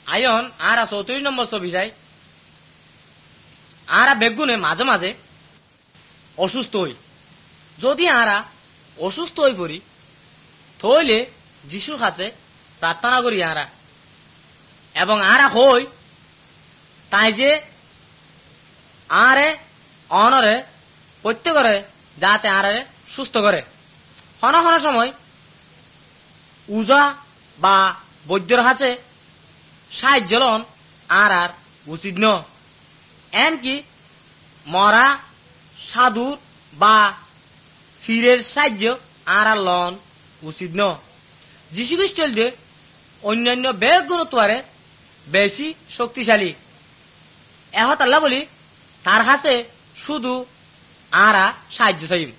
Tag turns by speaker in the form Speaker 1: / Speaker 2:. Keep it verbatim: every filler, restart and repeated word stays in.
Speaker 1: Ion আরা চৌত্রিশ নম্বর ছবি যায় আরা বেগুনে মাঝে মাঝে অসুস্থ হই যদি আরা অসুস্থ হয়ে পড়ি তাহলে যিশুর কাছে প্রার্থনা করি আরা এবং আরা হই তাই যে আরে অনরে প্রত্যেকরে যাতে আরে সুস্থ করে হন হন সময় উজা বা বৈদ্যর হাতে সাহায্য লন আর আর উচিত ন এমনকি মরা সাধুর বা ফিরের সাহায্য আর আর লন উচিত ন যীশু খ্রিস্টের যে অন্যান্য বেগুন তোয়ারে বেশি শক্তিশালী এহত আল্লাহ বলি তার হাতে শুধু আরা সাহায্য চাইব।